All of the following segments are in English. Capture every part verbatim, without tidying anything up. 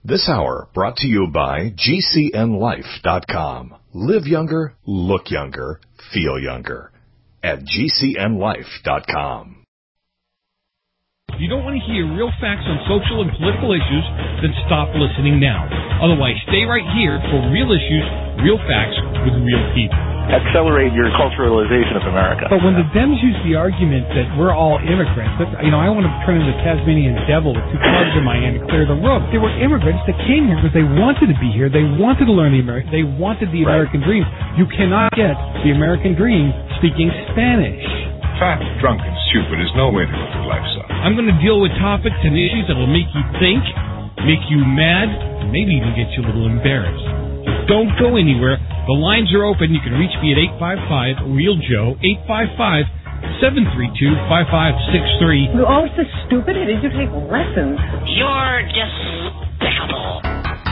This hour brought to you by G C N life dot com. Live younger, look younger, feel younger. At G C N life dot com. If you don't want to hear real facts on social and political issues, then stop listening now. Otherwise, stay right here for real issues, real facts with real people. Accelerate your culturalization of America. But when the Dems use the argument that we're all immigrants, that, you know, I want to turn into the Tasmanian devil with two clubs in my hand and clear the room. There were immigrants that came here because they wanted to be here. They wanted to learn the American. They wanted the American right. dream. You cannot get the American dream speaking Spanish. Fat, drunk, and stupid is no way to live your life, son. I'm going to deal with topics and issues that will make you think, make you mad, and maybe even get you a little embarrassed. So don't go anywhere. The lines are open. You can reach me at eight five five, real joe, eight five five, seven three two, five five six three. You're always so stupid. Did you take lessons? You're despicable.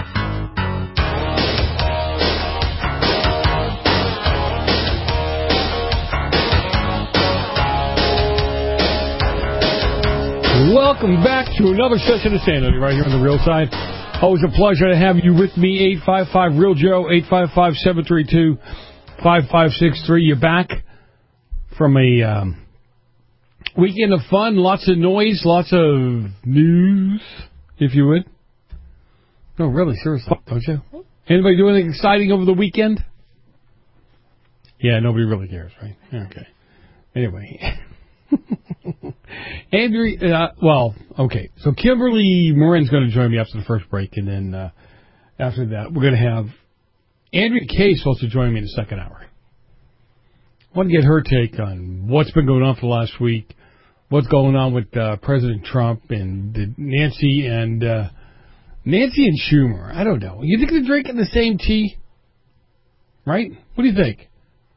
Welcome back to another session of Sanity right here on the Real Side. Always a pleasure to have you with me. eight five five, real joe, eight five five, seven three two, five five six three. You're back from a um, weekend of fun, lots of noise, lots of news, if you would. No, really, seriously, don't you? Anybody do anything exciting over the weekend? Yeah, nobody really cares, right? Okay. Anyway. Andrew, uh, well, okay. So Kimberly Morin's going to join me after the first break, and then uh, after that, we're going to have Andrea Kay supposed to join me in the second hour. I want to get her take on what's been going on for the last week, what's going on with uh, President Trump and uh, Nancy and uh, Nancy and Schumer. I don't know. You think they're drinking the same tea? Right? What do you think?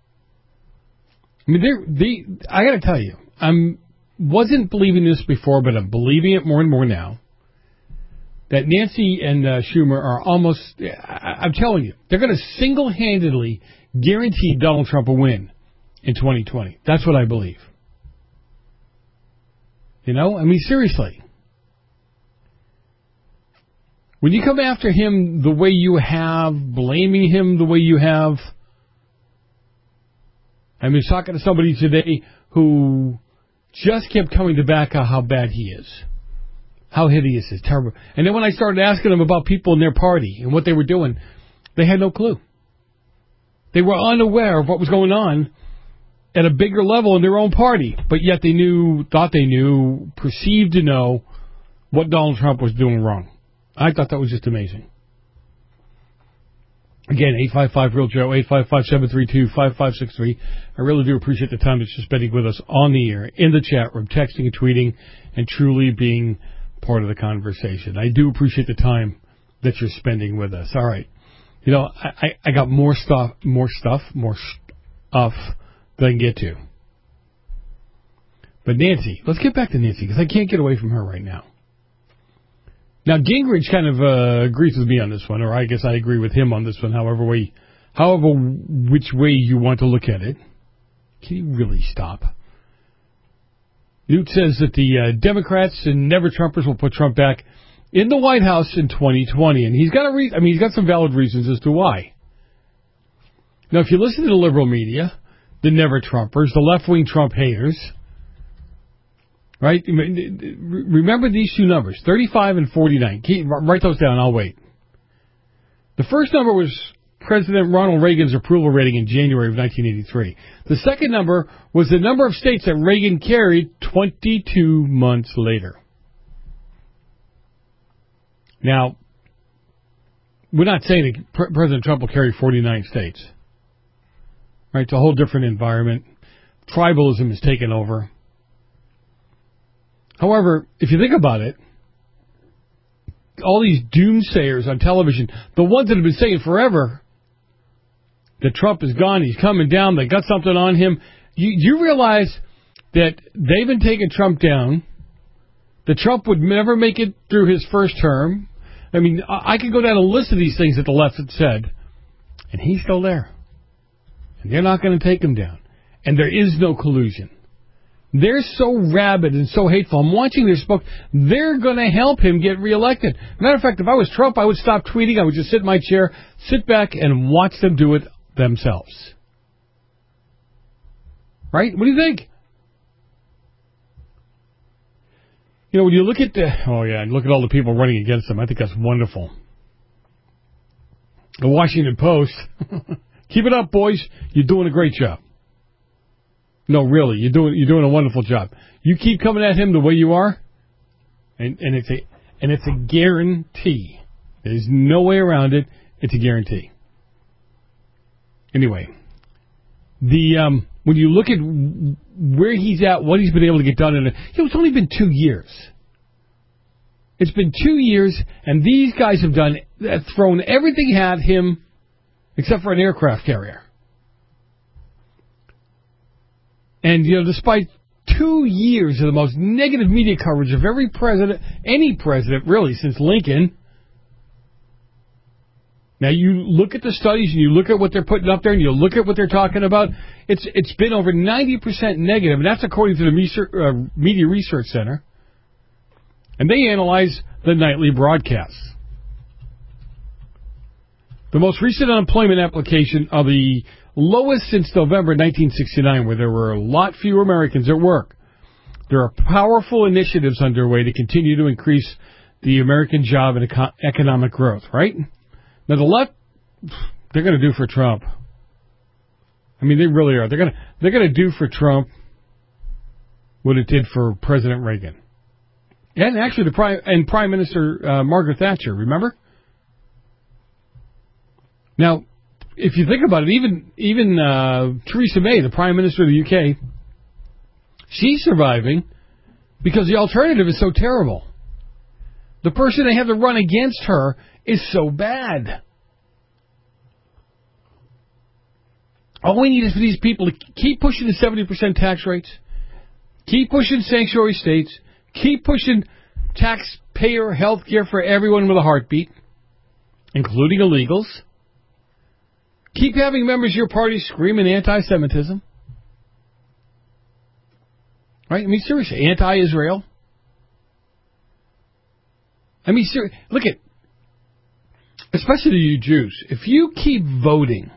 I mean, they're, they. I got to tell you, I'm. Wasn't believing this before, but I'm believing it more and more now, that Nancy and uh, Schumer are almost, I, I'm telling you, they're going to single-handedly guarantee Donald Trump a win in twenty twenty. That's what I believe. You know? I mean, seriously. When you come after him the way you have, blaming him the way you have, I was talking to somebody today who just kept coming to back on how bad he is. How hideous he is. Terrible. And then when I started asking them about people in their party and what they were doing, they had no clue. They were unaware of what was going on at a bigger level in their own party. But yet they knew, thought they knew, perceived to know what Donald Trump was doing wrong. I thought that was just amazing. Again, eight five five, real joe, eight five five, seven three two, five five six three. I really do appreciate the time that you're spending with us on the air, in the chat room, texting and tweeting, and truly being part of the conversation. I do appreciate the time that you're spending with us. All right. You know, I, I, I got more stuff, more stuff, more stuff that I can get to. But Nancy, let's get back to Nancy, because I can't get away from her right now. Now, Gingrich kind of uh, agrees with me on this one, or I guess I agree with him on this one, however way, however which way you want to look at it. Can you really stop? Newt says that the uh, Democrats and never-Trumpers will put Trump back in the White House in twenty twenty, and he's got a re- I mean, he's got some valid reasons as to why. Now, if you listen to the liberal media, the never-Trumpers, the left-wing Trump haters, right? Remember these two numbers, thirty-five and forty-nine. Keep, write those down, I'll wait. The first number was President Ronald Reagan's approval rating in January of nineteen eighty-three. The second number was the number of states that Reagan carried twenty-two months later. Now, we're not saying that Pre- President Trump will carry forty-nine states. Right? It's a whole different environment. Tribalism has taken over. However, if you think about it, all these doomsayers on television, the ones that have been saying forever that Trump is gone, he's coming down, they got something on him, you, you realize that they've been taking Trump down, that Trump would never make it through his first term. I mean, I, I could go down a list of these things that the left had said, and he's still there. And they're not going to take him down. And there is no collusion. They're so rabid and so hateful. I'm watching their spoke. They're going to help him get reelected. Matter of fact, if I was Trump, I would stop tweeting. I would just sit in my chair, sit back, and watch them do it themselves. Right? What do you think? You know, when you look at the... Oh, yeah, look at all the people running against him. I think that's wonderful. The Washington Post. Keep it up, boys. You're doing a great job. No, really, you're doing you're doing a wonderful job. You keep coming at him the way you are, and, and it's a and it's a guarantee. There's no way around it. It's a guarantee. Anyway, the um, when you look at where he's at, what he's been able to get done in it, you know, it's only been two years. It's been two years, and these guys have done have thrown everything at him except for an aircraft carrier. And, you know, despite two years of the most negative media coverage of every president, any president, really, since Lincoln. Now, you look at the studies and you look at what they're putting up there and you look at what they're talking about. It's It's been over ninety percent negative, and that's according to the uh, Media Research Center. And they analyze the nightly broadcasts. The most recent unemployment application are the lowest since November nineteen sixty-nine, where there were a lot fewer Americans at work. There are powerful initiatives underway to continue to increase the American job and eco- economic growth, right? Now, the left, they're going to do for Trump. I mean, they really are. They're going to they're going to do for Trump what it did for President Reagan. And actually, the Prime, and Prime Minister uh, Margaret Thatcher, remember? Now, if you think about it, even even uh, Theresa May, the Prime Minister of the U K, she's surviving because the alternative is so terrible. The person they have to run against her is so bad. All we need is for these people to keep pushing the seventy percent tax rates, keep pushing sanctuary states, keep pushing taxpayer health care for everyone with a heartbeat, including illegals. Keep having members of your party screaming anti-Semitism. Right? I mean, seriously, anti-Israel. I mean, seriously, look at, especially you Jews, if you keep voting,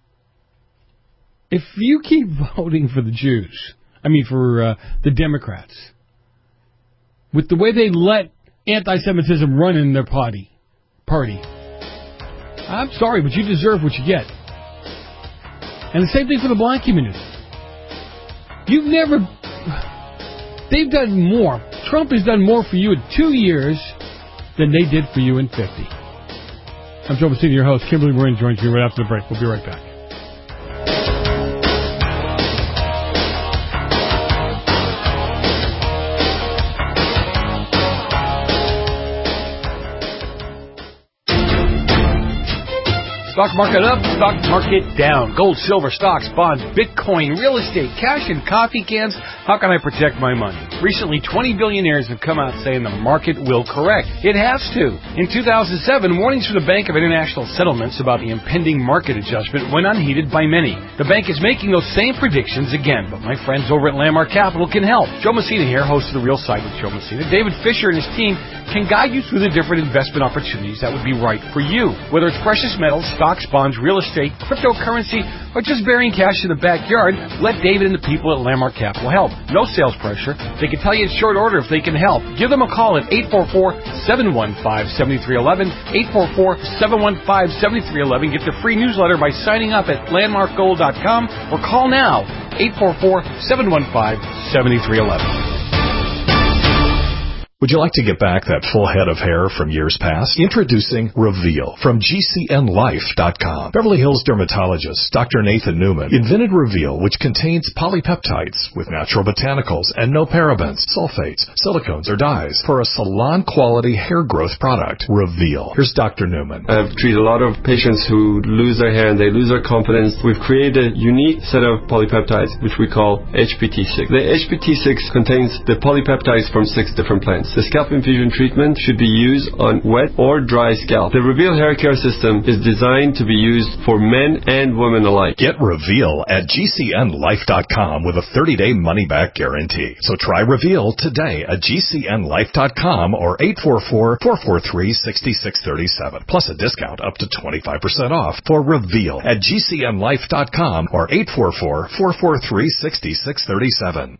if you keep voting for the Jews, I mean for uh, the Democrats, with the way they let anti-Semitism run in their party, party, I'm sorry, but you deserve what you get. And the same thing for the black community. You've never... They've done more. Trump has done more for you in two years than they did for you in fifty. I'm Joe Messina, your host. Kimberly Marin joins me right after the break. We'll be right back. Stock market up, stock market down. Gold, silver, stocks, bonds, Bitcoin, real estate, cash, and coffee cans. How can I protect my money? Recently, twenty billionaires have come out saying the market will correct. It has to. In two thousand seven, warnings from the Bank of International Settlements about the impending market adjustment went unheeded by many. The bank is making those same predictions again, but my friends over at Landmark Capital can help. Joe Messina here, host of The Real Side with Joe Messina. David Fisher and his team can guide you through the different investment opportunities that would be right for you. Whether it's precious metals, stocks, bonds, real estate, cryptocurrency, or just burying cash in the backyard, let David and the people at Landmark Capital help. No sales pressure. They can tell you in short order if they can help. Give them a call at eight four four, seven one five, seven three one one, eight four four, seven one five, seven three one one. Get the free newsletter by signing up at landmark gold dot com or call now, eight four four, seven one five, seven three one one. Would you like to get back that full head of hair from years past? Introducing Reveal from G C N life dot com. Beverly Hills dermatologist Doctor Nathan Newman invented Reveal, which contains polypeptides with natural botanicals and no parabens, sulfates, silicones, or dyes for a salon-quality hair growth product. Reveal. Here's Doctor Newman. I've treated a lot of patients who lose their hair and they lose their confidence. We've created a unique set of polypeptides, which we call H P T six. The H P T six contains the polypeptides from six different plants. preference. The scalp infusion treatment should be used on wet or dry scalp. The Reveal hair care system is designed to be used for men and women alike. Get Reveal at G C N life dot com with a thirty-day money-back guarantee. So try Reveal today at G C N life dot com or eight four four, four four three, six six three seven, plus a discount up to twenty-five percent off for Reveal at G C N life dot com or eight four four, four four three, six six three seven.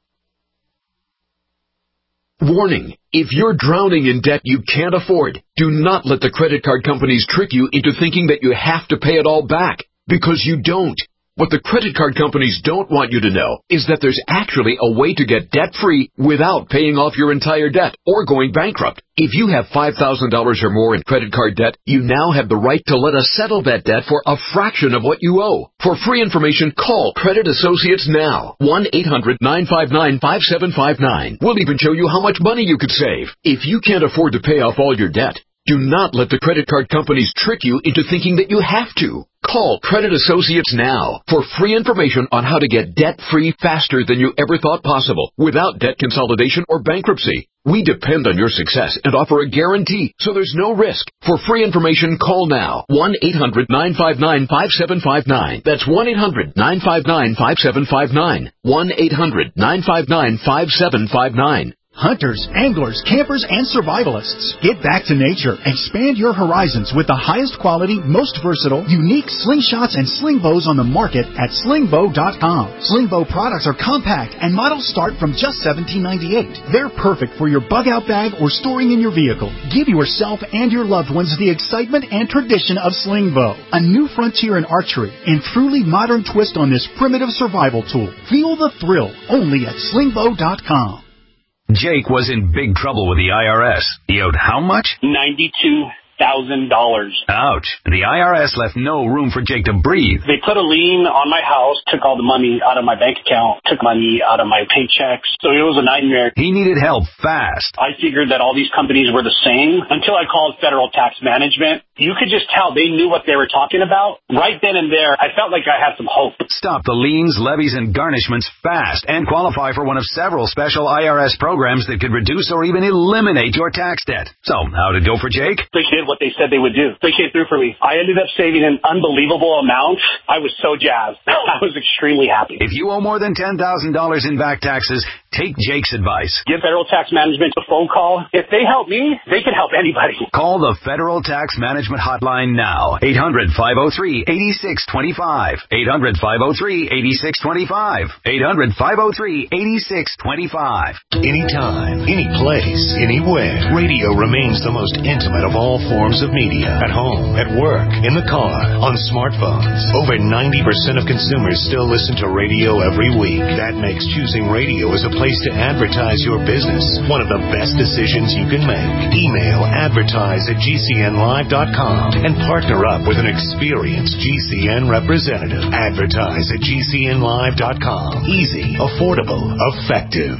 Warning, if you're drowning in debt you can't afford, do not let the credit card companies trick you into thinking that you have to pay it all back, because you don't. What the credit card companies don't want you to know is that there's actually a way to get debt-free without paying off your entire debt or going bankrupt. If you have five thousand dollars or more in credit card debt, you now have the right to let us settle that debt for a fraction of what you owe. For free information, call Credit Associates now. one eight hundred, nine five nine, five seven five nine. We'll even show you how much money you could save. If you can't afford to pay off all your debt, do not let the credit card companies trick you into thinking that you have to. Call Credit Associates now for free information on how to get debt-free faster than you ever thought possible without debt consolidation or bankruptcy. We depend on your success and offer a guarantee, so there's no risk. For free information, call now. one eight hundred, nine five nine, five seven five nine. That's one eight hundred, nine five nine, five seven five nine. one eight hundred, nine five nine, five seven five nine. Hunters, anglers, campers, and survivalists. Get back to nature. Expand your horizons with the highest quality, most versatile, unique slingshots and sling bows on the market at sling bow dot com. Sling bow products are compact and models start from just seventeen ninety-eight. They're perfect for your bug out bag or storing in your vehicle. Give yourself and your loved ones the excitement and tradition of sling bow. A new frontier in archery and truly modern twist on this primitive survival tool. Feel the thrill only at sling bow dot com. Jake was in big trouble with the I R S. He owed how much? ninety-two thousand dollars. Ouch. The I R S left no room for Jake to breathe. They put a lien on my house, took all the money out of my bank account, took money out of my paychecks. So it was a nightmare. He needed help fast. I figured that all these companies were the same until I called Federal Tax Management. You could just tell they knew what they were talking about. Right then and there, I felt like I had some hope. Stop the liens, levies, and garnishments fast and qualify for one of several special I R S programs that could reduce or even eliminate your tax debt. So, how'd it go for Jake? They did what they said they would do. They came through for me. I ended up saving an unbelievable amount. I was so jazzed. I was extremely happy. If you owe more than ten thousand dollars in back taxes, take Jake's advice. Give Federal Tax Management a phone call. If they help me, they can help anybody. Call the Federal Tax Management Hotline now. eight hundred, five oh three, eight six two five. eight hundred, five oh three, eight six two five. eight hundred, five oh three, eight six two five. Anytime, any place, anywhere. Radio remains the most intimate of all forms of media. At home, at work, in the car, on smartphones. Over ninety percent of consumers still listen to radio every week. That makes choosing radio as a place to advertise your business one of the best decisions you can make. Email advertise at G C N live dot com and partner up with an experienced G C N representative. Advertise at G C N live dot com. Easy, affordable, effective.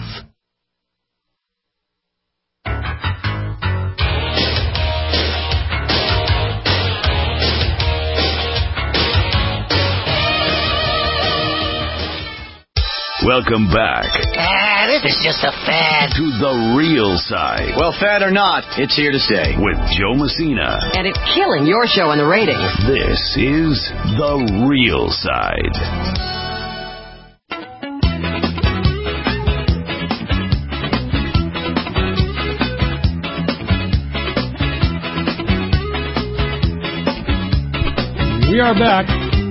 Welcome back. Ah, this is just a fad. To the real side. Well, fad or not, it's here to stay. With Joe Messina. And it's killing your show in the ratings. This is The Real Side. We are back.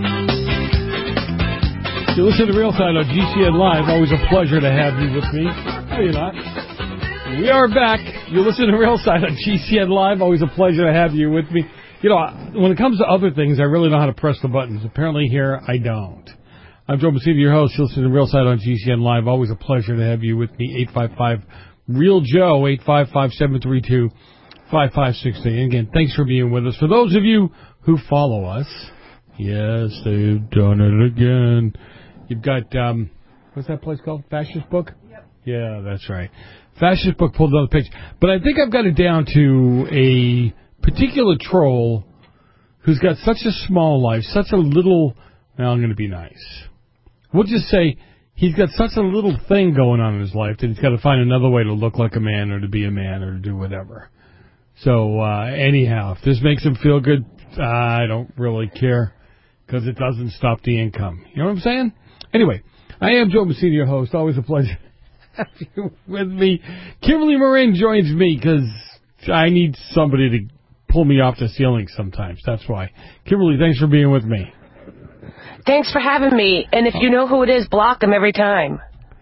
You listen to The Real Side on G C N Live. Always a pleasure to have you with me. No, you're not. We are back. You listen to The Real Side on G C N Live. Always a pleasure to have you with me. You know, when it comes to other things, I really know how to press the buttons. Apparently here, I don't. I'm Joe Messina, your host. You listen to The Real Side on G C N Live. Always a pleasure to have you with me. eight five five, REAL JOE, eight five five, seven three two, five five six eight. And again, thanks for being with us. For those of you who follow us, yes, they've done it again. You've got, um, what's that place called? Fascist Book? Yep. Yeah, that's right. Fascist Book pulled another page. But I think I've got it down to a particular troll who's got such a small life, such a little, well, I'm going to be nice. We'll just say he's got such a little thing going on in his life that he's got to find another way to look like a man or to be a man or to do whatever. So, uh, anyhow, if this makes him feel good, I don't really care because it doesn't stop the income. You know what I'm saying? Anyway, I am Joe Messina, your host. Always a pleasure to have you with me. Kimberly Moran joins me because I need somebody to pull me off the ceiling sometimes. That's why. Kimberly, thanks for being with me. Thanks for having me. And if you know who it is, block them every time.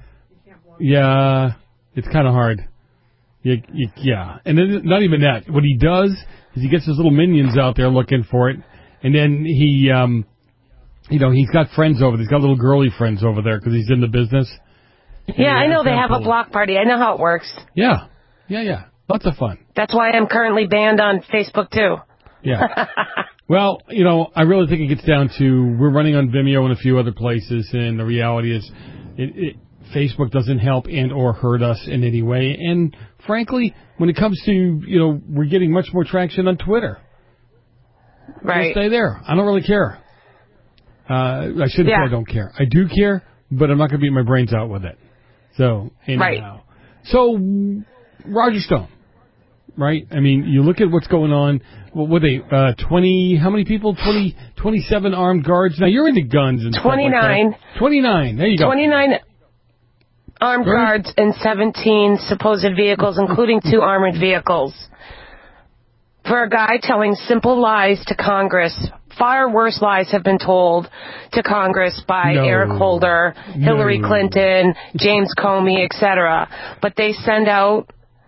Yeah, it's kind of hard. You, you, yeah, and then not even that. What he does is he gets his little minions out there looking for it, and then he, um, you know, he's got friends over there. He's got little girly friends over there because he's in the business. Yeah, I know they have a block party. I know how it works. Yeah, yeah, yeah. Lots of fun. That's why I'm currently banned on Facebook, too. Yeah. Well, you know, I really think it gets down to we're running on Vimeo and a few other places, and the reality is it, it, Facebook doesn't help and or hurt us in any way. And frankly, when it comes to, you know, we're getting much more traction on Twitter. Right. We'll stay there. I don't really care. Uh, I shouldn't yeah. say I don't care. I do care, but I'm not going to beat my brains out with it. So, anyhow. Right. So, Roger Stone. Right? I mean, you look at what's going on. What were they? Uh, twenty, how many people? twenty, twenty-seven armed guards. Now, you're into guns and twenty-nine. Stuff like that. twenty-nine. There you go. twenty-nine armed Very... guards and seventeen supposed vehicles, including two armored vehicles. For a guy telling simple lies to Congress. Far worse lies have been told to Congress by no. Eric Holder, Hillary no. Clinton, James Comey, et cetera. But they send out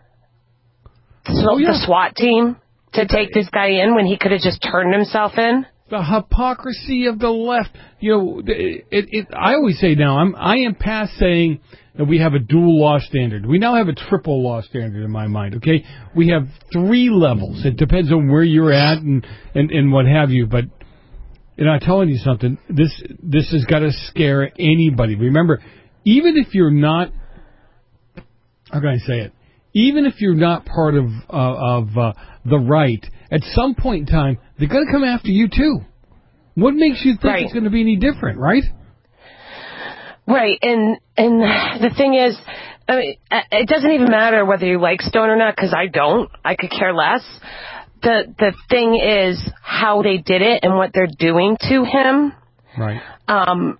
So oh, yeah. the SWAT team to take this guy in when he could have just turned himself in? The hypocrisy of the left. You know, it, it, I always say now, I'm, I am past saying that we have a dual law standard. We now have a triple law standard in my mind, okay? We have three levels. It depends on where you're at and, and, and what have you. But, you know, I'm telling you something. This, this has got to scare anybody. Remember, even if you're not, how can I say it? Even if you're not part of uh, of uh, the right, at some point in time, they're going to come after you, too. What makes you think right. it's going to be any different, right? Right, and and the thing is, I mean, it doesn't even matter whether you like Stone or not, because I don't. I could care less. The the thing is how they did it and what they're doing to him. Right. Um,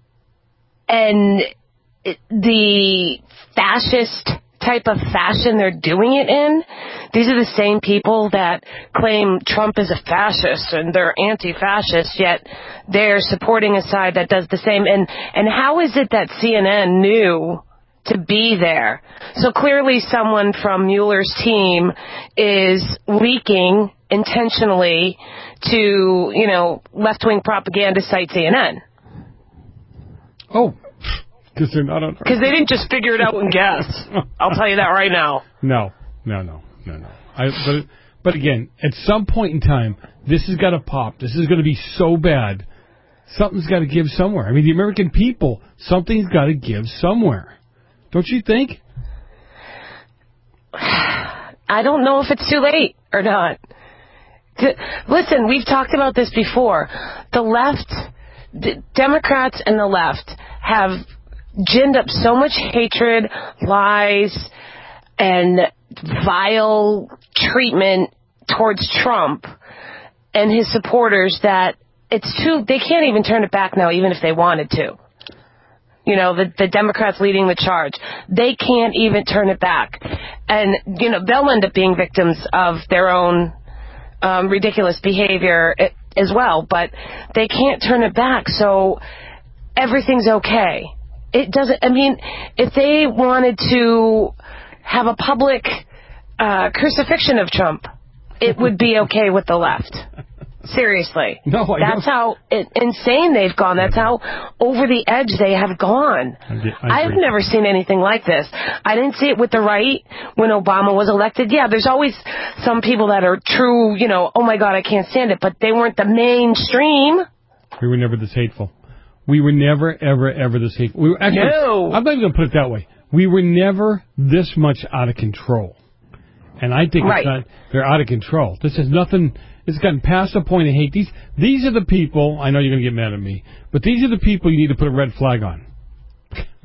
and it, the fascist type of fashion they're doing it in. These are the same people that claim Trump is a fascist and they're anti-fascist, yet they're supporting a side that does the same. And, and how is it that C N N knew to be there? So clearly someone from Mueller's team is leaking intentionally to, you know, left-wing propaganda site C N N. Oh, because they're not on. Because they didn't just figure it out and guess. I'll tell you that right now. No, no, no, no, no. I, but but again, at some point in time, this has got to pop. This is going to be so bad. Something's got to give somewhere. I mean, the American people, something's got to give somewhere. Don't you think? I don't know if it's too late or not. Listen, we've talked about this before. The left, the Democrats and the left have ginned up so much hatred, lies, and vile treatment towards Trump and his supporters that it's too, they can't even turn it back now, even if they wanted to. You know, the, the Democrats leading the charge. They can't even turn it back. And, you know, they'll end up being victims of their own um, ridiculous behavior as well, but they can't turn it back, so everything's okay. It doesn't, I mean, if they wanted to have a public uh, crucifixion of Trump, it would be okay with the left. Seriously. No, I That's how it, insane they've gone. That's how over the edge they have gone. I get, I I've never seen anything like this. I didn't see it with the right when Obama was elected. Yeah, there's always some people that are true, you know, oh my God, I can't stand it, but they weren't the mainstream. We were never this hateful. We were never, ever, ever this hateful. We were actually, no. I'm not even going to put it that way. We were never this much out of control. And I think right. it's not, they're out of control. This is nothing, it's gotten past the point of hate. These, these are the people, I know you're going to get mad at me, but these are the people you need to put a red flag on.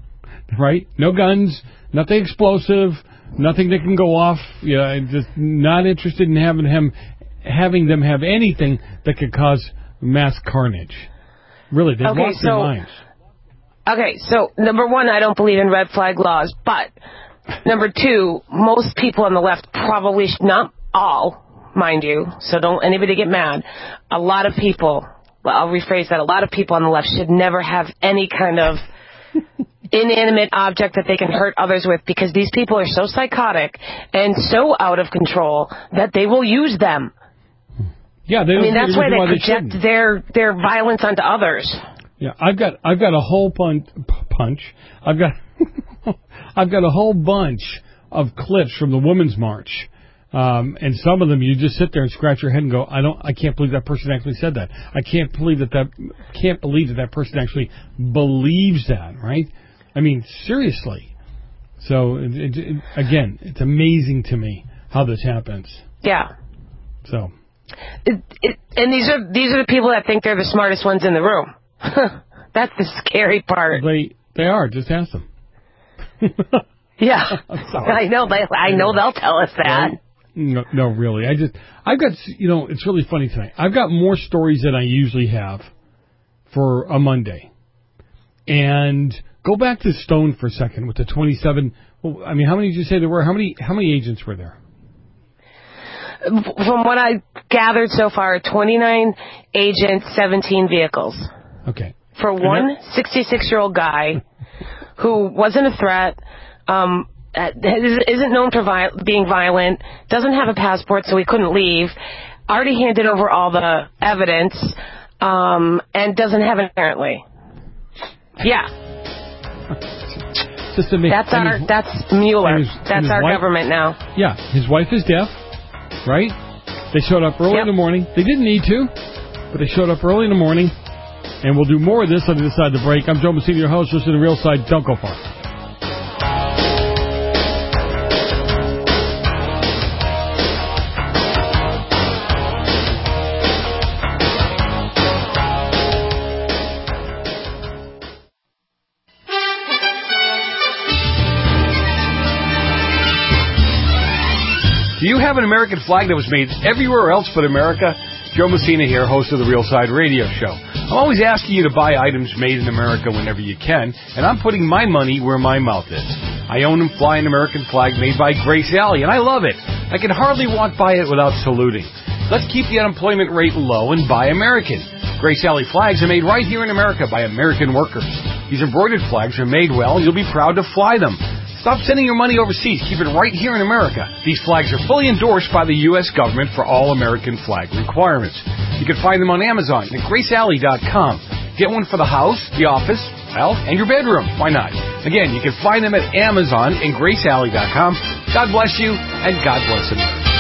right? No guns, nothing explosive, nothing that can go off. Yeah, just not interested in having him, having them have anything that could cause mass carnage. Really, they've okay, lost so, their minds. Okay, so number one, I don't believe in red flag laws, but number two, most people on the left probably, sh- not all, mind you, so don't anybody get mad. A lot of people, well, I'll rephrase that, a lot of people on the left should never have any kind of inanimate object that they can hurt others with, because these people are so psychotic and so out of control that they will use them. Yeah, they I mean, that's why they why project they their their violence onto others. Yeah, I've got I've got a whole pun- punch. I've got I've got a whole bunch of clips from the Women's March, um, and some of them you just sit there and scratch your head and go, I don't, I can't believe that person actually said that. I can't believe that that can't believe that that person actually believes that. Right? I mean, seriously. So it, it, it, again, it's amazing to me how this happens. Yeah. So. It, it, and these are these are the people that think they're the smartest ones in the room. That's the scary part. They they are. Just ask them. Yeah, I know. They I know they'll tell us that. Right? No, no, really. I just I've got you know it's really funny tonight. I've got more stories than I usually have for a Monday. And go back to Stone for a second with the twenty-seven. Well, I mean, how many did you say there were? How many how many agents were there? From what I gathered so far, twenty-nine agents, seventeen vehicles. Okay. For one sixty-six-year-old guy who wasn't a threat, um, isn't known for vi- being violent, doesn't have a passport, so he couldn't leave, already handed over all the evidence, um, and doesn't have it apparently. Yeah. Just amazing. That's and our his, that's Mueller. his, that's our wife, government now. Yeah, his wife is deaf, right? They showed up early yep. in the morning. They didn't need to, but they showed up early in the morning. And we'll do more of this on the other side of the break. I'm Joe Messina, your host. Listen to the Real Side. Don't go far. Do you have an American flag that was made everywhere else but America? Joe Messina here, host of the Real Side Radio Show. I'm always asking you to buy items made in America whenever you can, and I'm putting my money where my mouth is. I own and fly an American flag made by Grace Alley, and I love it. I can hardly walk by it without saluting. Let's keep the unemployment rate low and buy American. Grace Alley flags are made right here in America by American workers. These embroidered flags are made well, and you'll be proud to fly them. Stop sending your money overseas. Keep it right here in America. These flags are fully endorsed by the U S government for all American flag requirements. You can find them on Amazon at grace alley dot com. Get one for the house, the office, well, and your bedroom. Why not? Again, you can find them at Amazon and grace alley dot com. God bless you, and God bless America.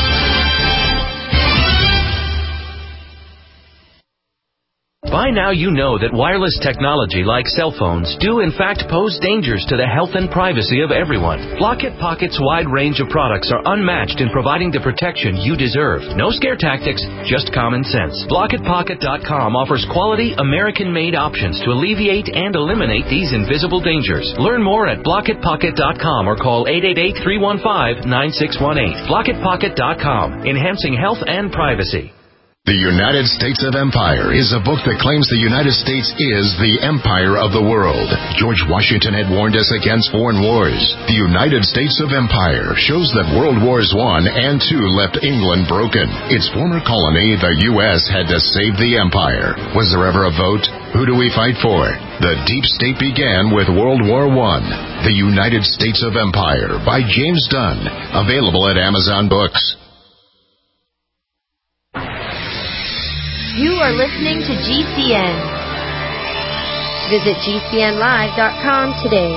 By now you know that wireless technology like cell phones do in fact pose dangers to the health and privacy of everyone. Blockit Pocket's wide range of products are unmatched in providing the protection you deserve. No scare tactics, just common sense. Blockit Pocket dot com offers quality American-made options to alleviate and eliminate these invisible dangers. Learn more at Blockit Pocket dot com or call eight eight eight, three one five, nine six one eight. Blockit Pocket dot com, enhancing health and privacy. The United States of Empire is a book that claims the United States is the empire of the world. George Washington had warned us against foreign wars. The United States of Empire shows that World Wars One and Two left England broken. Its former colony, the U S, had to save the empire. Was there ever a vote? Who do we fight for? The deep state began with World War One. The United States of Empire by James Dunn. Available at Amazon Books. You are listening to G C N. Visit G C N live dot com today.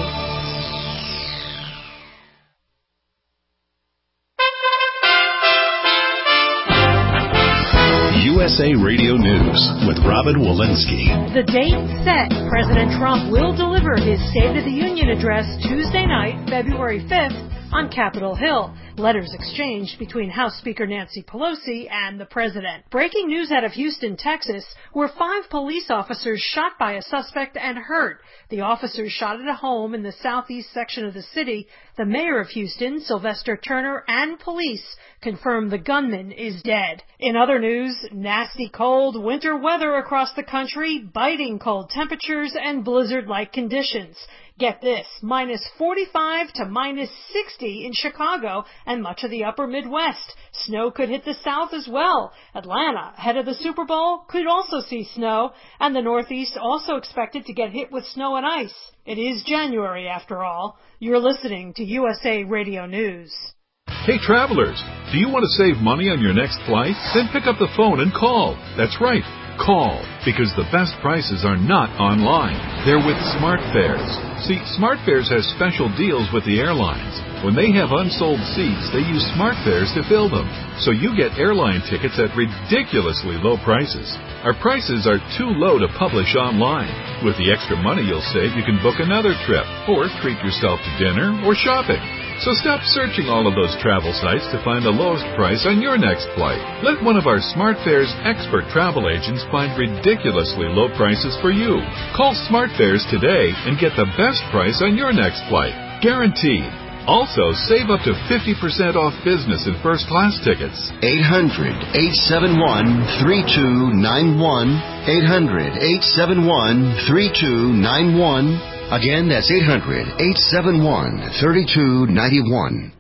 U S A Radio News with Robin Walensky. The date set. President Trump will deliver his State of the Union address Tuesday night, February fifth, on Capitol Hill. Letters exchanged between House Speaker Nancy Pelosi and the president. Breaking news out of Houston, Texas, where five police officers shot by a suspect and hurt. The officers shot at a home in the southeast section of the city. The mayor of Houston, Sylvester Turner, and police confirmed the gunman is dead. In other news, nasty cold winter weather across the country, biting cold temperatures, and blizzard-like conditions. Get this, minus forty-five to minus sixty in Chicago and much of the upper Midwest. Snow could hit the South as well. Atlanta, ahead of the Super Bowl, could also see snow, and the Northeast also expected to get hit with snow and ice. It is January, after all. You're listening to U S A Radio News. Hey travelers, do you want to save money on your next flight? Then pick up the phone and call. That's right. Call, because the best prices are not online. They're with SmartFares. See, SmartFares has special deals with the airlines. When they have unsold seats, they use SmartFares to fill them. So you get airline tickets at ridiculously low prices. Our prices are too low to publish online. With the extra money you'll save, you can book another trip, or treat yourself to dinner or shopping. So stop searching all of those travel sites to find the lowest price on your next flight. Let one of our SmartFares expert travel agents find ridiculously low prices for you. Call SmartFares today and get the best price on your next flight. Guaranteed. Also, save up to fifty percent off business and first class tickets. eight hundred, eight seven one, three two nine one. eight hundred, eight seven one, three two nine one. Again, that's eight hundred, eight seven one, three two nine one.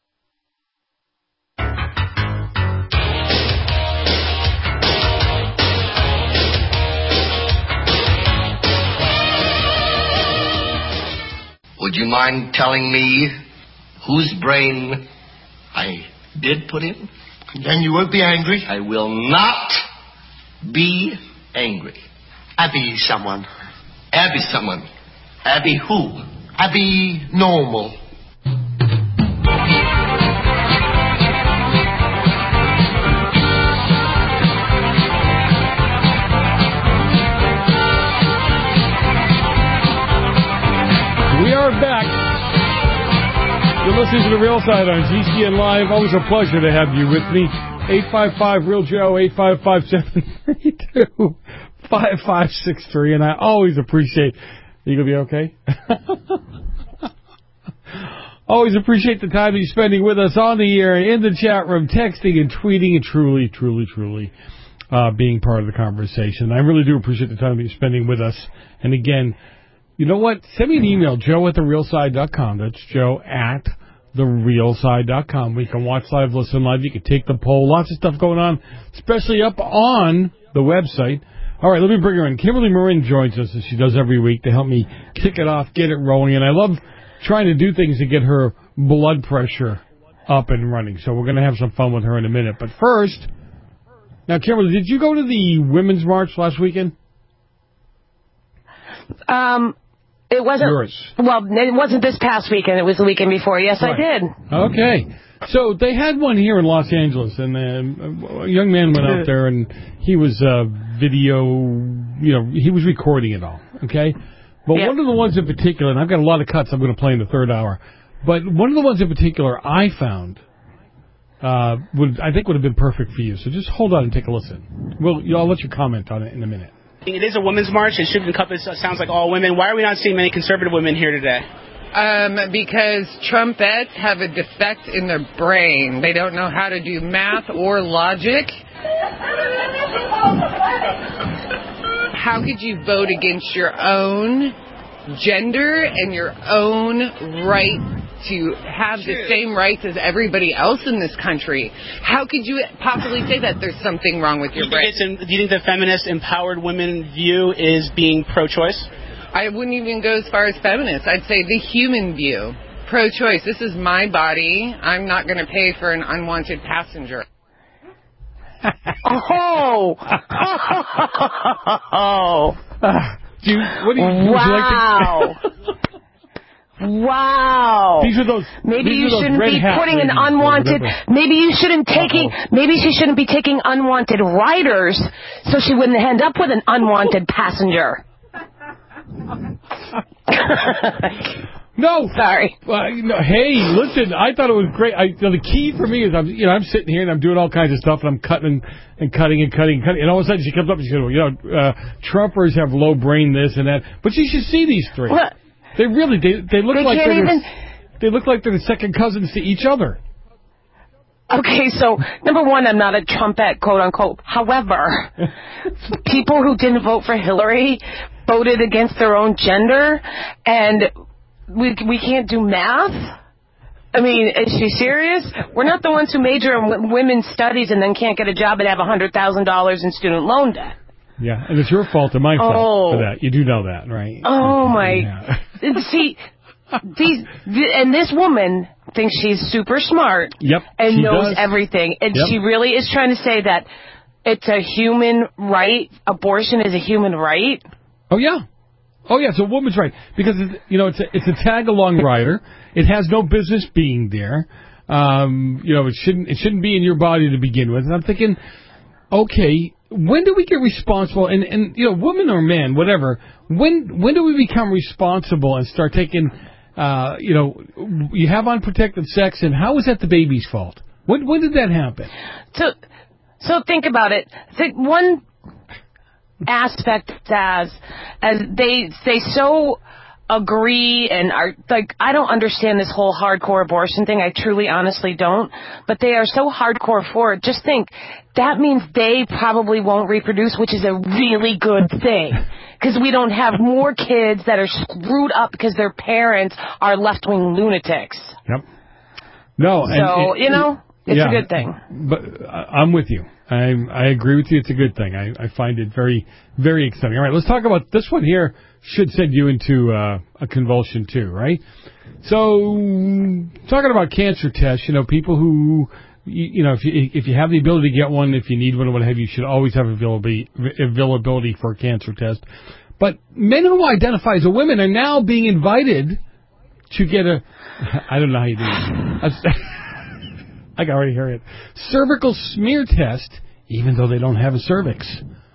Would you mind telling me whose brain I did put in? Then you won't be angry? I will not be angry. Abby someone. Abby someone. Abby who? Abby normal. We are back. You're listening to The Real Side on G C N Live. Always a pleasure to have you with me. eight five five real Joe, eight five five, seven three two, five five six three. And I always appreciate... You gonna be okay? Always appreciate the time you're spending with us on the air, in the chat room, texting and tweeting, and truly, truly, truly uh, being part of the conversation. I really do appreciate the time that you're spending with us. And again, you know what? Send me an email, joe at the real side dot com. That's joe at the real side dot com. We can watch live, listen live. You can take the poll. Lots of stuff going on, especially up on the website. All right, let me bring her in. Kimberly Marin joins us, as she does every week, to help me kick it off, get it rolling. And I love trying to do things to get her blood pressure up and running. So we're going to have some fun with her in a minute. But first, now, Kimberly, did you go to the Women's March last weekend? Um, it wasn't. Yours. Well, it wasn't this past weekend. It was the weekend before. Yes, right. I did. Okay. So they had one here in Los Angeles, and uh, a young man went out there, and he was uh, video, you know, he was recording it all, okay? But yep. One of the ones in particular, and I've got a lot of cuts I'm going to play in the third hour, but one of the ones in particular I found uh, would I think would have been perfect for you. So just hold on and take a listen. Well, I'll let you comment on it in a minute. It is a women's march. It should encompass, uh, sounds like, all women. Why are we not seeing many conservative women here today? Um, because Trumpettes have a defect in their brain. They don't know how to do math or logic. How could you vote against your own gender and your own right to have the same rights as everybody else in this country? How could you possibly say that there's something wrong with your brain? Do you think the feminist, empowered women view is being pro-choice? I wouldn't even go as far as feminist. I'd say the human view. Pro-choice. This is my body. I'm not going to pay for an unwanted passenger. Oh! Oh! Uh, do you, what do you, wow! Would you like to... Wow! These are those. Maybe these you are those shouldn't red be hat putting an ladies unwanted. Maybe you shouldn't taking. Uh-oh. Maybe she shouldn't be taking unwanted riders, so she wouldn't end up with an unwanted passenger. No, sorry. Uh, you know, hey, listen, I thought it was great. I, you know, the key for me is I'm, you know, I'm sitting here and I'm doing all kinds of stuff and I'm cutting and, and cutting and cutting and cutting, and all of a sudden she comes up and she goes, you know, uh, Trumpers have low brain this and that, but you should see these three. What? They really, they they look They like can't they're even... they look like they're the second cousins to each other. Okay, so number one, I'm not a Trumpette, quote unquote. However, people who didn't vote for Hillary voted against their own gender, and we we can't do math. I mean, is she serious? We're not the ones who major in w- women's studies and then can't get a job and have one hundred thousand dollars in student loan debt. Yeah, and it's your fault and my fault Oh. for that. You do know that, right? Oh, my. Yeah. See, these, th- and this woman thinks she's super smart. Yep, And she knows does. everything. And Yep. she really is trying to say that it's a human right. Abortion is a human right. Oh yeah, oh yeah. It's a woman's right because it, you know it's a it's a tag along rider. It has no business being there. Um, you know it shouldn't it shouldn't be in your body to begin with. And I'm thinking, okay, when do we get responsible? And and you know, woman or man, whatever. When when do we become responsible and start taking? Uh, you know, you have unprotected sex, and how is that the baby's fault? When when did that happen? So, so think about it. Think one aspect as as they they so agree and are like, I don't understand this whole hardcore abortion thing. I truly, honestly don't. But they are so hardcore for it. Just think, that means they probably won't reproduce, which is a really good thing. Because we don't have more kids that are screwed up because their parents are left-wing lunatics. Yep. No, and So, it- you know, it's yeah, a good thing. But I- I'm with you. I I agree with you. It's a good thing. I, I find it very, very exciting. All right, let's talk about this one here. Should send you into uh, a convulsion too, right? So, talking about cancer tests, you know, people who, you, you know, if you if you have the ability to get one, if you need one or what have you, you should always have availability availability for a cancer test. But men who identify as a woman are now being invited to get a, I don't know how you do this. I can already hear it. Cervical smear test, even though they don't have a cervix.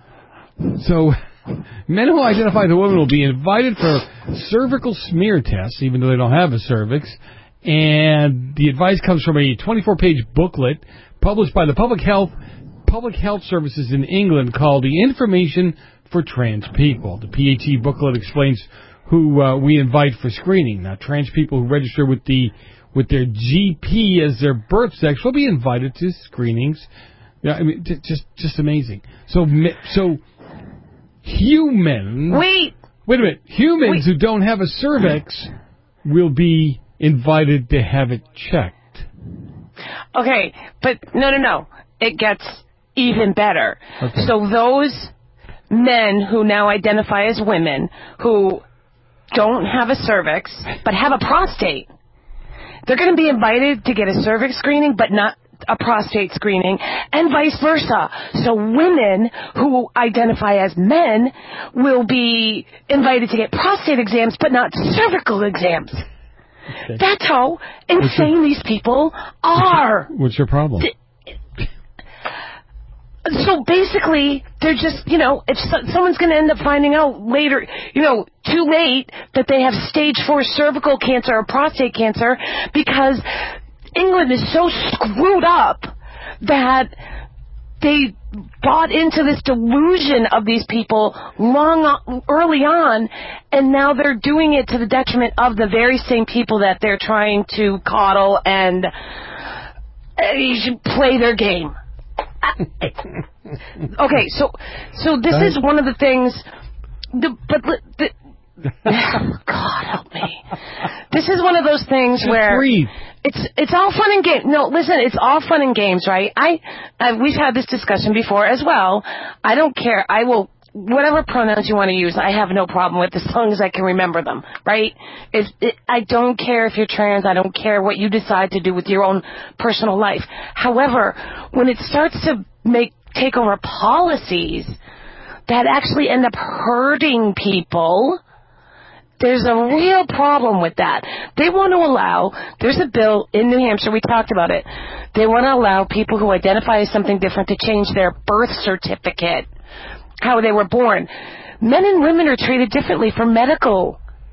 So, men who identify as a woman will be invited for a cervical smear test, even though they don't have a cervix. And the advice comes from a twenty-four page booklet published by the Public Health Public Health Services in England called The Information for Trans People. The P H E booklet explains who uh, we invite for screening. Now, trans people who register with the with their G P as their birth sex will be invited to screenings. Yeah, I mean, j- just just amazing. So, mi- so humans. Wait. Wait a minute. Humans Wait. who don't have a cervix will be invited to have it checked. Okay, but no, no, no. It gets even better. Okay. So those men who now identify as women who don't have a cervix but have a prostate, they're going to be invited to get a cervix screening but not a prostate screening, and vice versa. So women who identify as men will be invited to get prostate exams but not cervical exams. Okay. That's how What's insane your- these people are. What's your problem? So basically, they're just, you know, if so- someone's going to end up finding out later, you know, too late, that they have stage four cervical cancer or prostate cancer because England is so screwed up that they bought into this delusion of these people long, early on, and now they're doing it to the detriment of the very same people that they're trying to coddle and uh, you should play their game. Okay, so so this is one of the things. The, but the, God help me. This is one of those things Just where breathe. it's it's all fun and games. No, listen, it's all fun and games, right? I, I we've had this discussion before as well. I don't care. I will. Whatever pronouns you want to use, I have no problem with as long as I can remember them, right? If, it, I don't care if you're trans. I don't care what you decide to do with your own personal life. However, when it starts to make take over policies that actually end up hurting people, there's a real problem with that. They want to allow, there's a bill in New Hampshire, we talked about it, they want to allow people who identify as something different to change their birth certificate, how they were born. Men and women are treated differently for medical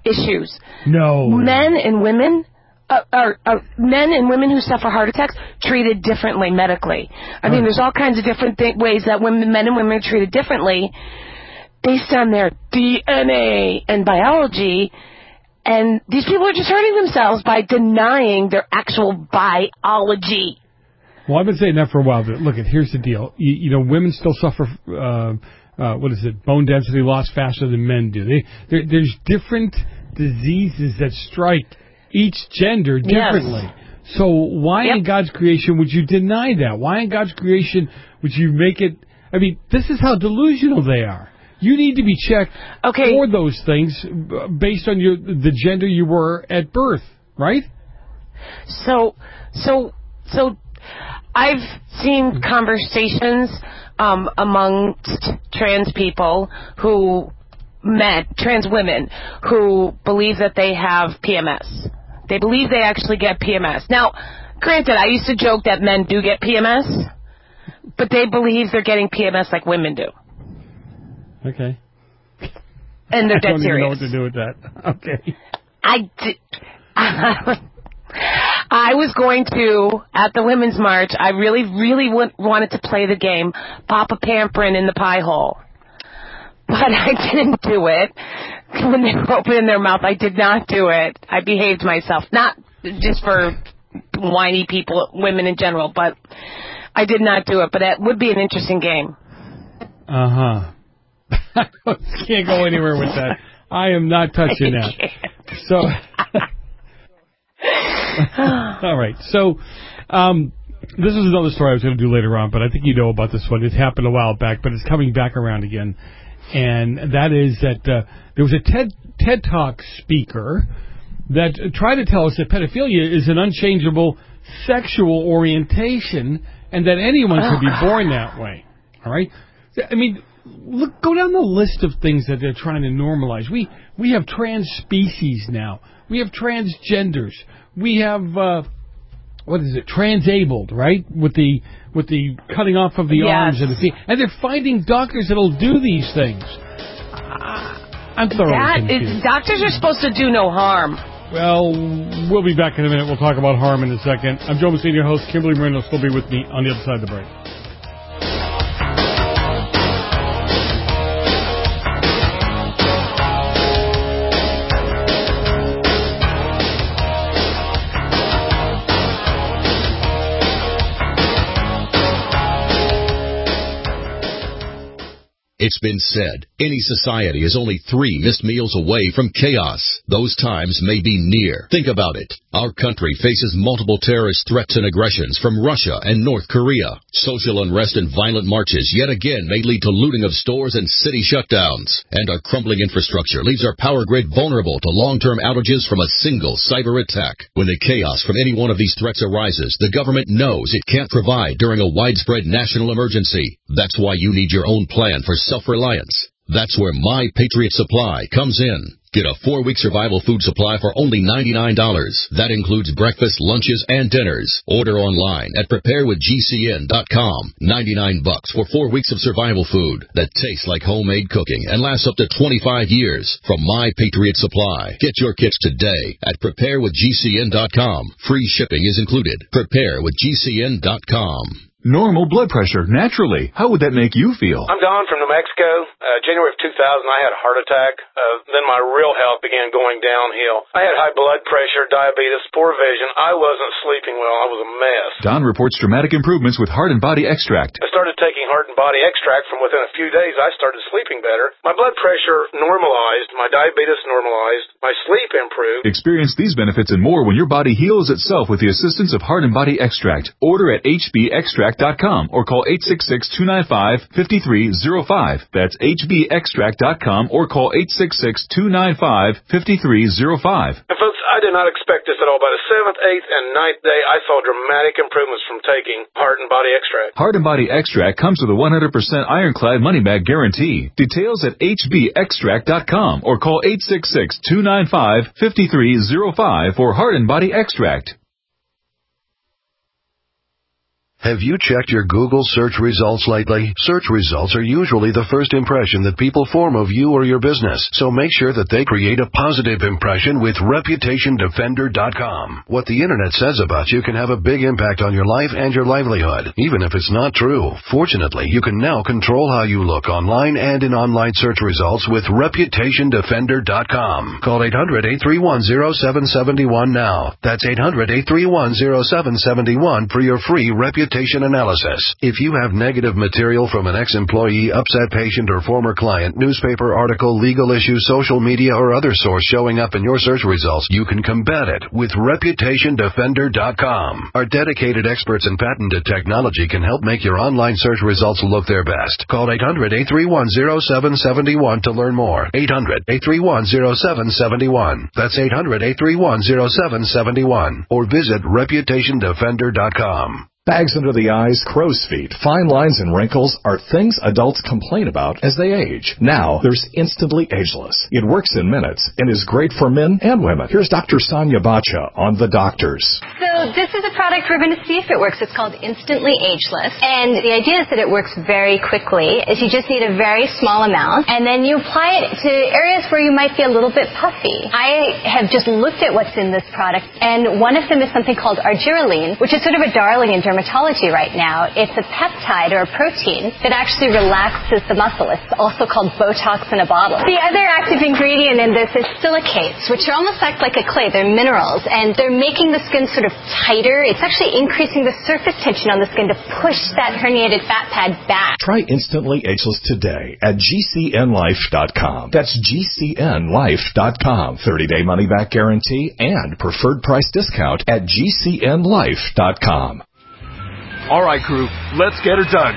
issues. No. Men and women uh, are, are men and women who suffer heart attacks treated differently medically. I mean, there's all kinds of different th- ways that women, men and women are treated differently based on their D N A and biology. And these people are just hurting themselves by denying their actual biology. Well, I've been saying that for a while. But look, here's the deal. You, you know, women still suffer, uh, uh, what is it, bone density loss faster than men do. They, there, there's different diseases that strike each gender differently. Yes. So why yep. in God's creation would you deny that? Why in God's creation would you make it... I mean, this is how delusional they are. You need to be checked okay. for those things based on your the gender you were at birth, right? So, so, so... I've seen conversations um, amongst trans people who met, trans women, who believe that they have P M S. They believe they actually get P M S. Now, granted, I used to joke that men do get P M S, but they believe they're getting P M S like women do. Okay. And they're dead I don't serious. even know what to do with that. Okay. I did... I was going to, at the Women's March, I really, really w- wanted to play the game, pop a pamperin in the pie hole. But I didn't do it. When they were opening their mouth, I did not do it. I behaved myself. Not just for whiny people, women in general, but I did not do it. But it would be an interesting game. Uh-huh. Can't go anywhere with that. I am not touching that. So... All right. So, um, this is another story I was going to do later on, but I think you know about this one. It happened a while back, but it's coming back around again. And that is that uh, there was a TED, TED Talk speaker that tried to tell us that pedophilia is an unchangeable sexual orientation and that anyone could be born that way. All right? I mean, look, go down the list of things that they're trying to normalize. We we have trans species now. We have transgenders. We have uh, what is it? Transabled, right? With the with the cutting off of the yes. arms and the feet, and they're finding doctors that'll do these things. I'm thoroughly that confused. Is, doctors are supposed to do no harm. Well, we'll be back in a minute. We'll talk about harm in a second. I'm Joe Messina, your host. Kimberly Marine will still be with me on the other side of the break. It's been said, any society is only three missed meals away from chaos. Those times may be near. Think about it. Our country faces multiple terrorist threats and aggressions from Russia and North Korea. Social unrest and violent marches yet again may lead to looting of stores and city shutdowns. And our crumbling infrastructure leaves our power grid vulnerable to long-term outages from a single cyber attack. When the chaos from any one of these threats arises, the government knows it can't provide during a widespread national emergency. That's why you need your own plan for self-reliance. That's where My Patriot Supply comes in. Get a four-week survival food supply for only ninety-nine dollars. That includes breakfast, lunches, and dinners. Order online at prepare with G C N dot com. ninety-nine bucks for four weeks of survival food that tastes like homemade cooking and lasts up to twenty-five years from My Patriot Supply. Get your kits today at prepare with G C N dot com. Free shipping is included. prepare with G C N dot com. Normal blood pressure, naturally. How would that make you feel? I'm Don from New Mexico. Uh, January of two thousand, I had a heart attack. Uh, then my real health began going downhill. I had high blood pressure, diabetes, poor vision. I wasn't sleeping well. I was a mess. Don reports dramatic improvements with Heart and Body Extract. I started taking Heart and Body Extract. From within a few days, I started sleeping better. My blood pressure normalized. My diabetes normalized. My sleep improved. Experience these benefits and more when your body heals itself with the assistance of Heart and Body Extract. Order at H B extract dot com or call eight six six, two nine five, five three zero five. That's H B extract dot com or call eight six six, two nine five, five three zero five. And folks, I did not expect this at all. By the seventh, eighth, and ninth day, I saw dramatic improvements from taking Heart and Body Extract. Heart and Body Extract comes with a one hundred percent ironclad money-back guarantee. Details at H B extract dot com or call eight six six, two nine five, five three zero five for Heart and Body Extract. Have you checked your Google search results lately? Search results are usually the first impression that people form of you or your business, so make sure that they create a positive impression with Reputation Defender dot com. What the internet says about you can have a big impact on your life and your livelihood, even if it's not true. Fortunately, you can now control how you look online and in online search results with Reputation Defender dot com. Call eight hundred, eight three one, zero seven seven one now. That's eight hundred, eight three one, zero seven seven one for your free reputation analysis. If you have negative material from an ex-employee, upset patient, or former client, newspaper article, legal issue, social media, or other source showing up in your search results, you can combat it with Reputation Defender dot com. Our dedicated experts in patented technology can help make your online search results look their best. Call eight hundred, eight three one, zero seven seven one to learn more. eight hundred, eight three one, zero seven seven one. That's eight hundred, eight three one, zero seven seven one. Or visit Reputation Defender dot com. Bags under the eyes, crow's feet, fine lines, and wrinkles are things adults complain about as they age. Now, there's Instantly Ageless. It works in minutes and is great for men and women. Here's Doctor Sonia Bacha on The Doctors. So this is a product we're going to see if it works. It's called Instantly Ageless. And the idea is that it works very quickly. Is you just need a very small amount, and then you apply it to areas where you might be a little bit puffy. I have just looked at what's in this product, and one of them is something called argireline, which is sort of a darling in dermatology right now. It's a peptide or a protein that actually relaxes the muscle. It's also called Botox in a bottle. The other active ingredient in this is silicates, which are almost act like a clay. They're minerals, and they're making the skin sort of tighter. It's actually increasing the surface tension on the skin to push that herniated fat pad back. Try Instantly Ageless today at G C N life dot com. That's G C N life dot com. thirty-day money-back guarantee and preferred price discount at G C N life dot com. All right, crew, let's get her dug.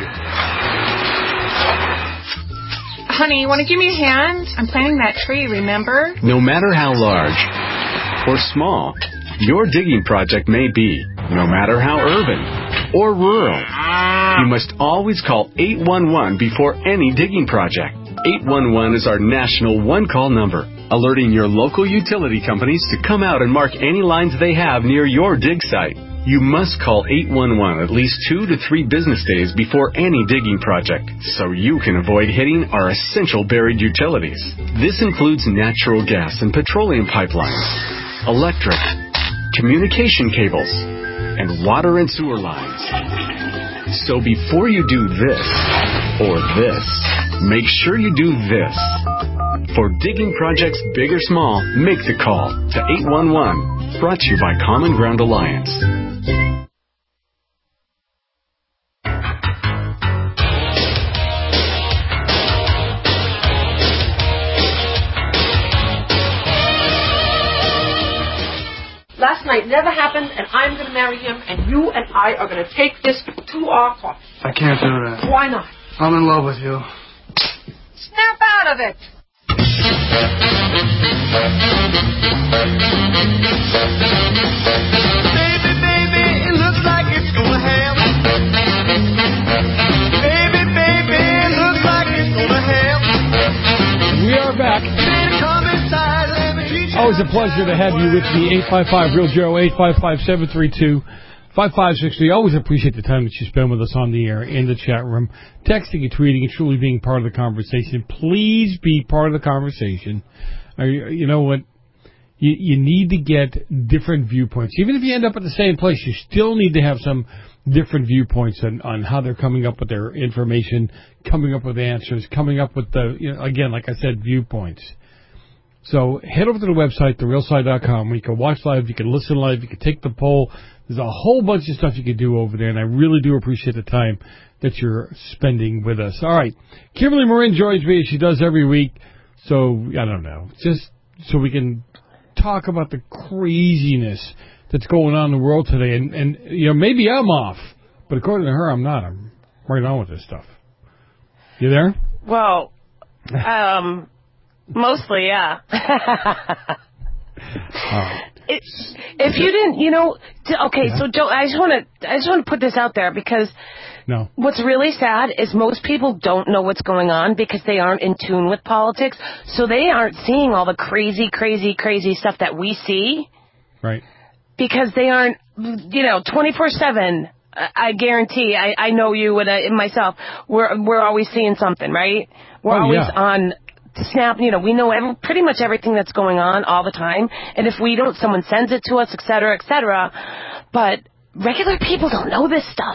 Honey, you want to give me a hand? I'm planting that tree, remember? No matter how large or small your digging project may be, no matter how urban or rural, you must always call eight one one before any digging project. eight one one is our national one-call number, alerting your local utility companies to come out and mark any lines they have near your dig site. You must call eight one one at least two to three business days before any digging project, so you can avoid hitting our essential buried utilities. This includes natural gas and petroleum pipelines, electric, communication cables, and water and sewer lines. So before you do this or this, make sure you do this. For digging projects big or small, make the call to eight one one. Brought to you by Common Ground Alliance. Last night never happened, and I'm going to marry him, and you and I are going to take this to our coffin. I can't do that. Why not? I'm in love with you. Snap out of it! Baby, baby, it looks like it's gonna happen. Baby, baby, it looks like it's gonna happen. We are back. Always a pleasure to have you with me. eight five five, real Joe, eight five five, seven three two, five five six three. Always appreciate the time that you spend with us on the air, in the chat room, texting and tweeting, and truly being part of the conversation. Please be part of the conversation. Uh, you know what? You, you need to get different viewpoints. Even if you end up at the same place, you still need to have some different viewpoints on, on how they're coming up with their information, coming up with answers, coming up with the, you know, again, like I said, viewpoints. So head over to the website, the real side dot com, where you can watch live, you can listen live, you can take the poll. There's a whole bunch of stuff you can do over there, and I really do appreciate the time that you're spending with us. All right. Kimberly Morin joins me, as she does every week. So, I don't know, just so we can talk about the craziness that's going on in the world today. And, and you know, maybe I'm off, but according to her, I'm not. I'm right on with this stuff. You there? Well, um... mostly, yeah. Right. it, if you didn't, you know, okay. Yeah. So, Joe, I just want to, I just want to put this out there because no. What's really sad is most people don't know what's going on because they aren't in tune with politics, so they aren't seeing all the crazy, crazy, crazy stuff that we see. Right. Because they aren't, you know, twenty-four seven I, I guarantee, I, I know you and, I, and myself, we're we're always seeing something, right? We're Oh, always yeah. on Snap, you know, we know every, pretty much everything that's going on all the time. And if we don't, someone sends it to us, et cetera, et cetera. But regular people don't know this stuff.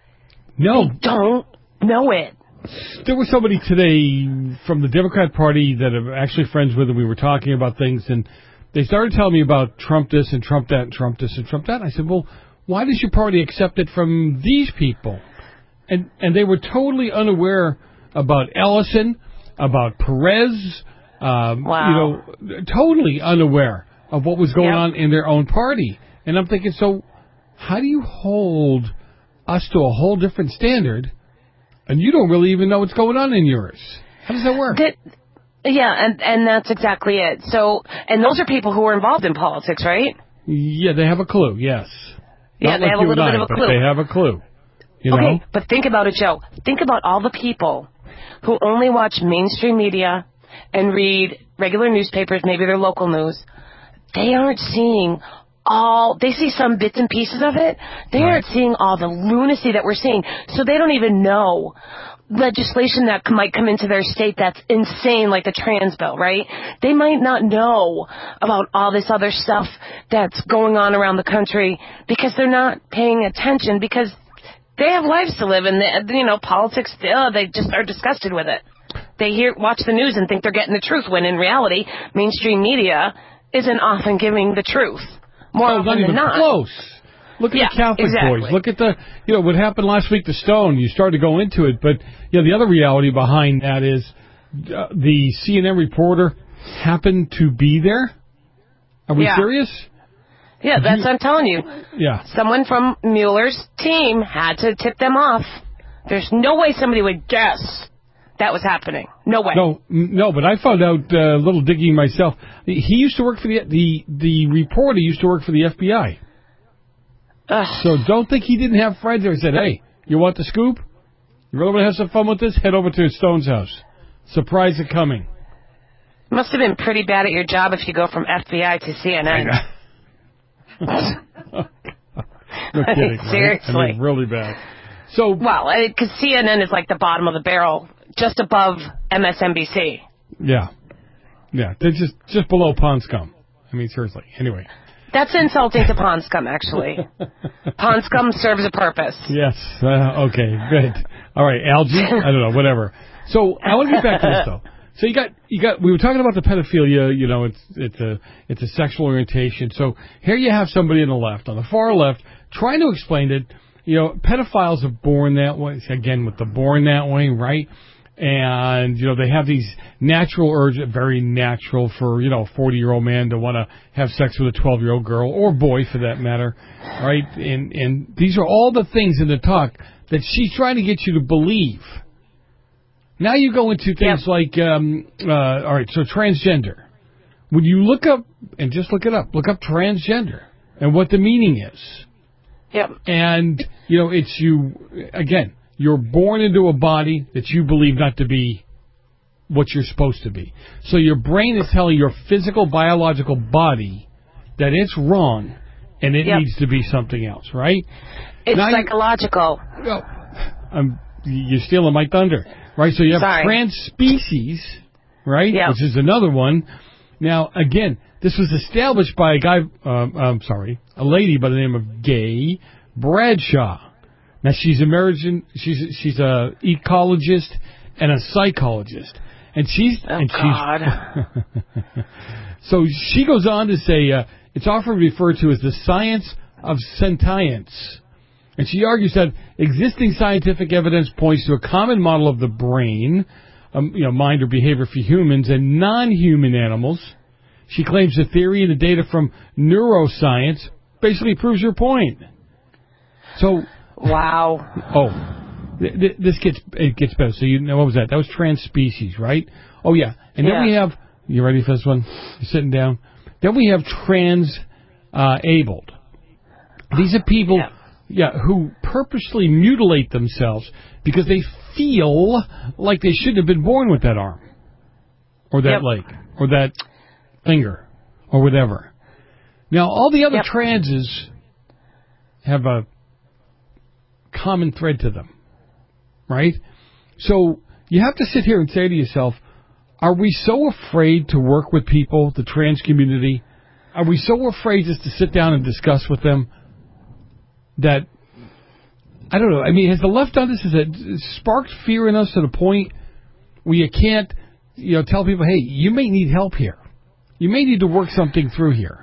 No. They don't know it. There was somebody today from the Democrat Party that I'm actually friends with, and we were talking about things, and they started telling me about Trump this and Trump that and Trump this and Trump that. And I said, well, why does your party accept it from these people? And and they were totally unaware about Ellison, about Perez, um, wow. you know, totally unaware of what was going yep. on in their own party. And I'm thinking, so how do you hold us to a whole different standard, and you don't really even know what's going on in yours? How does that work? That, yeah, and and that's exactly it. So, and those are people who are involved in politics, right? Yeah, they have a clue, yes. Yeah, Not they like have a you little and bit I, of a but clue. they have a clue. You okay, know? But think about it, Joe. Think about all the people who only watch mainstream media and read regular newspapers, maybe their local news. They aren't seeing all, they see some bits and pieces of it. They right. aren't seeing all the lunacy that we're seeing. So they don't even know legislation that might come into their state that's insane, like the trans bill, right? They might not know about all this other stuff that's going on around the country because they're not paying attention, because they have lives to live, and they, you know, politics, uh, they just are disgusted with it. They hear, watch the news and think they're getting the truth, when in reality, mainstream media isn't often giving the truth. More oh, often not even than not. Close. Look at yeah, the Catholic exactly. boys. Look at the, you know, what happened last week to Stone. You started to go into it, but, you know, the other reality behind that is uh, the C N N reporter happened to be there. Are we yeah. serious? Yeah, that's what I'm telling you. Yeah. Someone from Mueller's team had to tip them off. There's no way somebody would guess that was happening. No way. No, no, but I found out uh, a little digging myself. He used to work for the, the, the reporter used to work for the F B I. Ugh. So don't think he didn't have friends there who said, hey, you want the scoop? You really want to have some fun with this? Head over to Stone's house. Surprise it coming. You must have been pretty bad at your job if you go from F B I to C N N. No kidding, right? Seriously. I mean, really bad. So, well, because C N N is like the bottom of the barrel, just above M S N B C. Yeah. Yeah, they're just, just below Pond Scum. I mean, seriously. Anyway. That's insulting to Pond Scum, actually. Pond Scum serves a purpose. Yes. Uh, okay, good. All right, algae? I don't know, whatever. So, I want to get back to this, though. So you got, you got, we were talking about the pedophilia, you know, it's, it's a, it's a sexual orientation. So here you have somebody on the left, on the far left, trying to explain that, you know, pedophiles are born that way, again, with the born that way, right? And, you know, they have these natural urges, very natural for, you know, a forty-year-old man to want to have sex with a twelve-year-old girl, or boy for that matter, right? And, and these are all the things in the talk that she's trying to get you to believe. Now you go into things yep. like, um, uh, all right, so transgender. When you look up, and just look it up, look up transgender and what the meaning is. Yep. And, you know, it's you, again, you're born into a body that you believe not to be what you're supposed to be. So your brain is telling your physical, biological body that it's wrong and it yep. needs to be something else, right? It's now psychological. You, oh, I'm, you're stealing my thunder. Right, so you have Sorry. trans species, right, yep. which is another one. Now, again, this was established by a guy, um, I'm sorry, a lady by the name of Gay Bradshaw. Now, she's American, she's she's a ecologist and a psychologist, and she's oh and God. she's so she goes on to say uh, it's often referred to as the science of sentience. And she argues that existing scientific evidence points to a common model of the brain, um, you know, mind or behavior for humans and non-human animals. She claims the theory and the data from neuroscience basically proves her point. So, wow. Oh, th- th- this gets it gets better. So you know what was that? That was trans species, right? Oh yeah. And yeah. then we have. You ready for this one? You're sitting down. Then we have trans uh, abled. These are people. Yeah. Yeah, who purposely mutilate themselves because they feel like they shouldn't have been born with that arm, or that yep. leg, or that finger, or whatever. Now, all the other yep. transes have a common thread to them, right? So you have to sit here and say to yourself, are we so afraid to work with people, the trans community? Are we so afraid just to sit down and discuss with them that, I don't know, I mean, has the left done this? Has it sparked fear in us to the point where you can't, you know, tell people, hey, you may need help here. You may need to work something through here.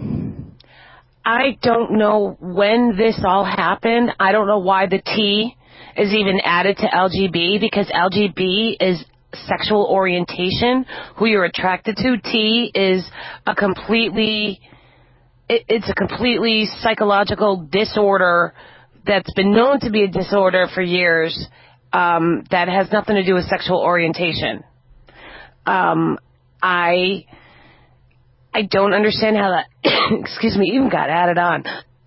I don't know when this all happened. I don't know why the T is even added to L G B, because L G B is sexual orientation, who you're attracted to. T is a completely, it, it's a completely psychological disorder that's been known to be a disorder for years, um, that has nothing to do with sexual orientation. Um, I, I don't understand how that, excuse me, even got added on.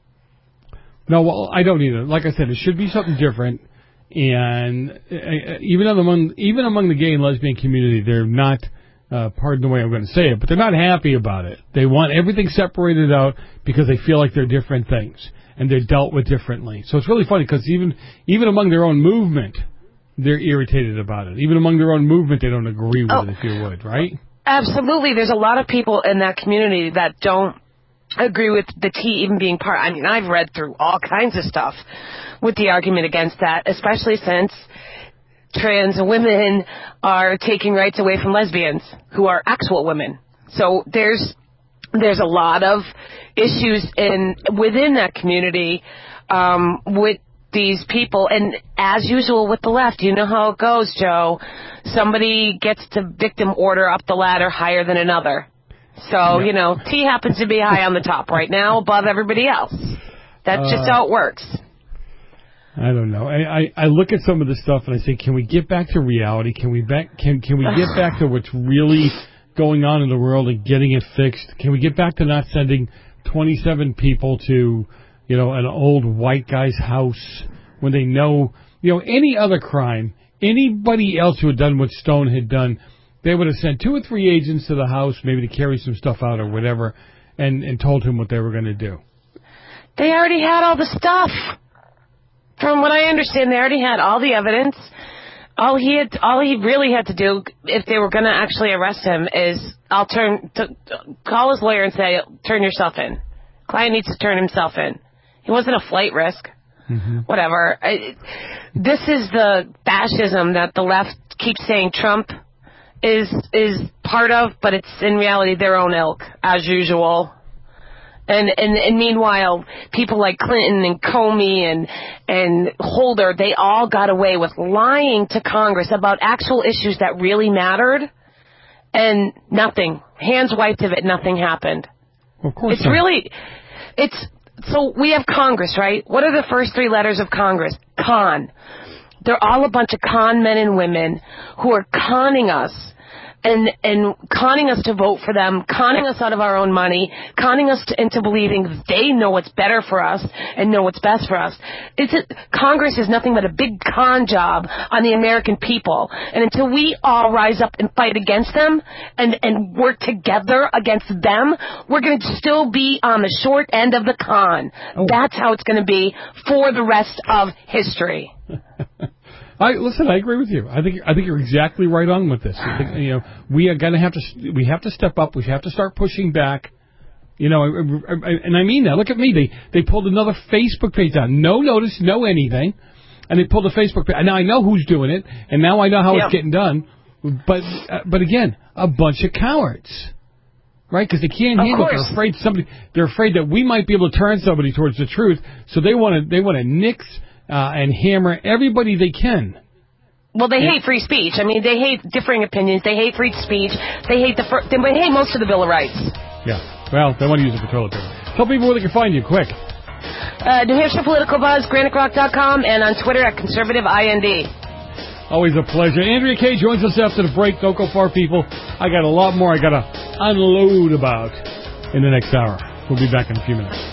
No, well, I don't either. Like I said, it should be something different. And uh, even among even among the gay and lesbian community, they're not, uh, pardon the way I'm going to say it, but they're not happy about it. They want everything separated out because they feel like they're different things and they're dealt with differently. So it's really funny because even even among their own movement, they're irritated about it. Even among their own movement, they don't agree with oh, it, if you would, right? Absolutely. There's a lot of people in that community that don't agree with the T even being part. I mean, I've read through all kinds of stuff with the argument against that, especially since trans women are taking rights away from lesbians who are actual women. So there's there's a lot of issues in within that community um, with these people. And as usual with the left, you know how it goes, Joe. Somebody gets to victim order up the ladder higher than another. So, yeah. you know, T happens to be high on the top right now above everybody else. That's uh, just how it works. I don't know. I, I, I look at some of this stuff and I say, can we get back to reality? Can we back can can we get back to what's really going on in the world and getting it fixed? Can we get back to not sending twenty-seven people to, you know, an old white guy's house when they know, you know, any other crime, anybody else who had done what Stone had done, they would have sent two or three agents to the house, maybe to carry some stuff out or whatever, and, and told him what they were going to do. They already had all the stuff. From what I understand, they already had all the evidence. All he had, all he really had to do, if they were going to actually arrest him, is I'll turn to, call his lawyer and say, "Turn yourself in." Client needs to turn himself in. He wasn't a flight risk. Mm-hmm. Whatever. I, this is the fascism that the left keeps saying Trump is is part of, but it's in reality their own ilk, as usual. And, and and meanwhile, people like Clinton and Comey and and Holder, they all got away with lying to Congress about actual issues that really mattered, and nothing. Hands wiped of it, nothing happened. Of course It's not. really, it's, so we have Congress, right? What are the first three letters of Congress? Con. They're all a bunch of con men and women who are conning us. And and conning us to vote for them, conning us out of our own money, conning us to, into believing they know what's better for us and know what's best for us. It's a, Congress is nothing but a big con job on the American people. And until we all rise up and fight against them and, and work together against them, we're going to still be on the short end of the con. Oh. That's how it's going to be for the rest of history. I listen. I agree with you. I think I think you're exactly right on with this. I think, you know, we are going to have to we have to step up. We have to start pushing back. You know, and I mean that. Look at me. They they pulled another Facebook page down. No notice, no anything, and they pulled a Facebook page. Now I know who's doing it, and now I know how yep. it's getting done. But uh, but again, a bunch of cowards, right? Because they can't of handle it. Course. They're afraid somebody. They're afraid that we might be able to turn somebody towards the truth. So they want to they want to nix. Uh, and hammer everybody they can. Well, they yeah. hate free speech. I mean, they hate differing opinions. They hate free speech. They hate the fir- they hate most of the Bill of Rights. Yeah. Well, they want to use it for toilet paper. Tell people where they can find you, quick. Uh, New Hampshire Political Buzz, granite rock dot com, and on Twitter at Conservative I N D. Always a pleasure. Andrea Kaye joins us after the break. Don't go far, people. I got a lot more I got to unload about in the next hour. We'll be back in a few minutes.